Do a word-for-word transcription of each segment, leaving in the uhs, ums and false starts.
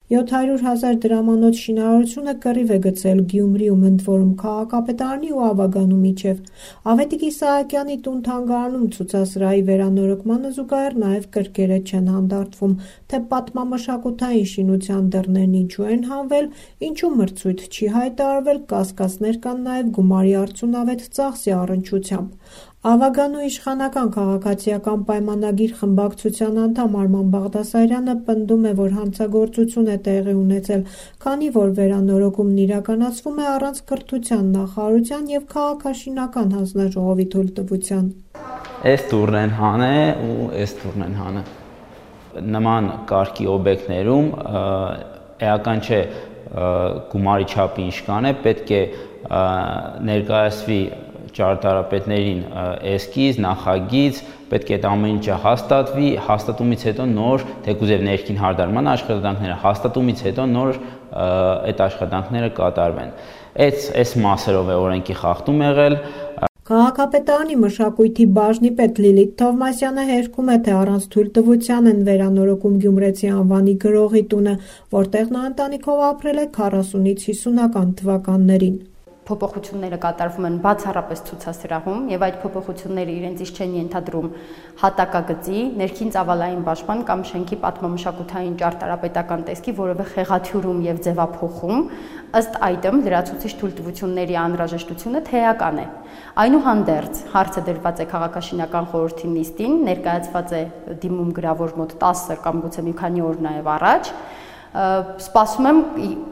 յոթ հարյուր հազար դրամանոց շինարարությունը կռիվ է գցել Գյումրիում, ընդ որում քաղաքապետարանի ու Ավագանու միջև։ Ավետիք Իսահակյանի տուն-թանգարանում ցուցասրահի վերանորոգմանը զուգահեռ նաև կրկերը չեն հանդարտվում, թե պատմամշակութային շինության դռներն ինչու են հանվել, ինչու մրցույթ չի հայտարարվել, կասկածներ կան նաև գումարի արդյունավետ ծախսի առնչությամբ։ Ավագանու իշխանական քաղաքացիական պայմանագիր խմբակցության անդամ Արման Բաղդասարյանը պնդում է, որ հանցագործություն է տեղի ունեցել, քանի որ վերանորոգումն իրականացվում է առանց կրթության նախարարության և քաղաքաշինական հանձնաժողովի թույլտվության։ Էս տուրն են հանե ու էս տուրն են հանե։ Նման կարգի օբյեկտներում էական չէ գումարի չափի ինչ կան է, պետք է ներկայացվի ճարտարապետներին էսքիզ, նախագիծ, պետք է այդ ամեն ինչը հաստատվի, հաստատումից հետո նոր, թեկուզ և ներքին հարդարման աշխատանքները, հաստատումից հետո նոր այդ աշխատանքները կատարվեն։ Այս մասերով է օրենքի խախտում եղել։ Քաղաքապետարանի մշակույթի բաժնի պետ Լիլիթ Թովմասյանը հերքում է, թե առանց թույլտվության են վերանորոգում Գյումրեցի անվանի գրողի տունը, որտեղ նա ընտանիքով ապրել է քառասունից հիսունական թվականներին։ Փոփոխությունները կատարվում են բացառապես ցուցասրահում եւ այդ փոփոխությունները իրենցից չեն ենթադրում հատակագծի, ներքին ծավալային պաշտպան կամ շենքի պատմամշակութային ճարտարապետական տեսքի որևէ խեղաթյուրում եւ ձևափոխում, ըստ այդմ լրացուցիչ թույլտվությունների անհրաժեշտությունը թեական է։ Այնուհանդերձ հարցը դրված է քաղաքաշինական խորհրդի նիստին, ներկայացված է դիմում գրավոր մոտ տասը կամ գուցե մի քանի օր նաեւ առաջ։ Սպասում եմ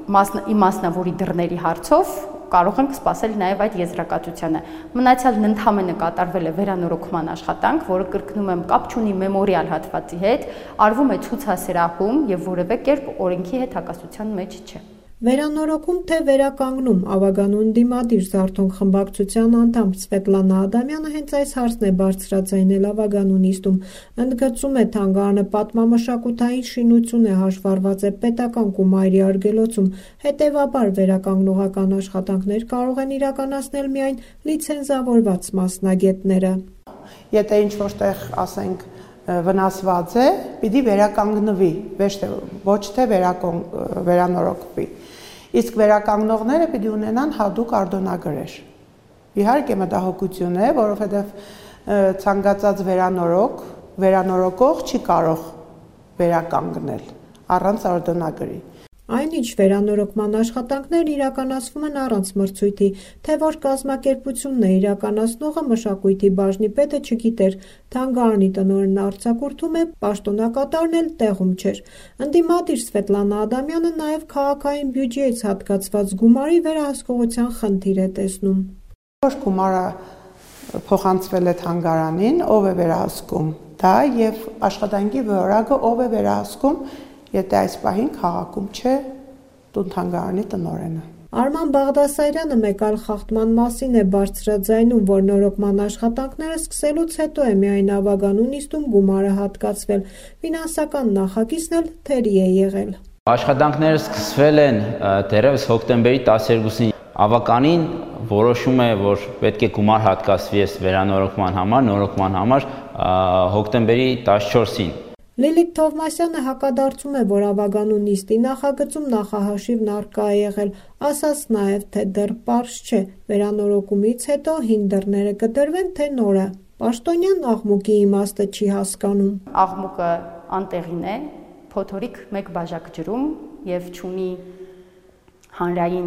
իմ մասնավորի դռների հարցով կարող ենք սպասել նաև այդ եզրակացությանը։ Մնացյալն ընդհանրապես կատարվել է վերանորոգման աշխատանք, որը կրկնում եմ կապ չունի մեմորիալ հատվածի հետ, արվում է ցուցասրահում եւ որևէ կերպ օրենքի հետ հակասության մեջ չէ։ Վերանորոգում թե վերականգնում Ավագանու ընդդիմադիր Զարթոնք խմբակցության անդամ Սվետլանա Ադամյանը հենց այս հարցն է բարձրաձայնել Ավագանու նիստում, ընդգծում է թանգարանը պատմամշակութային շինություն է, հաշվառված է պետական կումայրի արգելոցում, հետևաբար վերականգնողական աշխատանքներ կարող են իրականացնել միայն լիցենզավորված մասնագետները։ Եթե ինչ-որտեղ ասենք վնասված է, պիտի վերականգնվի, ոչ թե վերանորոգվի։ Իսկ վերականգնողները պիտի ունենան հատուկ արձանագրեր։ Իհարկե մտահոգություն է, որովհետև ցանկացած վերանորոգ, վերանորոգող չի կարող վերականգնել առանց արձանագրի։ Այնինչ վերանորոգման աշխատանքներն իրականացվում են առանց մրցույթի, թե որ կազմակերպությունն է իրականացնողը մշակույթի բաժնի պետը չգիտեր, թանգարանի տնօրենն արձակուրդում է, պաշտոնակատարն էլ տեղում չէր։ Ընդդիմադիր Սվետլանա Ադամյանը նաև քաղաքային բյուջեից հատկացված գումարի վերահսկողության խնդիր է տեսնում։ Որ գումարը փոխանցվել է թանգարանին, ով է վերահսկում դա եւ աշխատանքի որակը ով է վերահսկում, եթե այս պահին քաղաքում չէ տուն-թանգարանի տնօրենը։ Արման Բաղդասարյանը մեկ այլ խախտման մասին է բարձրաձայնում, որ նորոգման աշխատանքները սկսելուց հետո է միայն Ավագանու նիստում գումարը հատկացվել, ֆինանսական նախագիծն էլ թերի է եղել։ Աշխատանքները սկսվել են դեռևս հոկտեմբերի տասներկուսին։ Ավականին որոշում է, որ պետք է գումար հատկացվի այս վերանորոգման համար, նորոգման համար հոկտեմբերի տասնչորսին։ Լիլիթ Թովմասյանը հակադարձում է, որ Ավագանու նիստի նախագծում նախահաշիվն առկա է եղել, ասաց նաև, թե դեռ պարզ չէ, վերանորոգումից հետո հին դռները կդրվեն, թե նորը։ Պաշտոնյան աղմուկի իմաստը չի հասկանում։ Աղմուկը անտեղին է, փոթորիկ մեկ բաժակ ջրում եւ չունի հանրային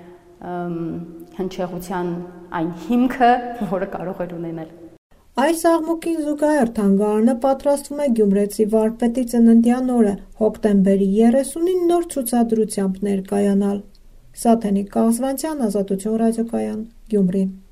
հնչեղության այն հիմքը, որը կարող էր ունենալ։ Այս աղմուկին զուգահեռ թանգարանը պատրաստվում է գյումրեցի վարպետի ծննդյան օրը հոկտեմբերի երեսունին նոր ցուցադրությամբ ներկայանալ։ Սաթենիկ Կաղզվանցյան, Ազատություն ռադիոկայան, Գյումրի։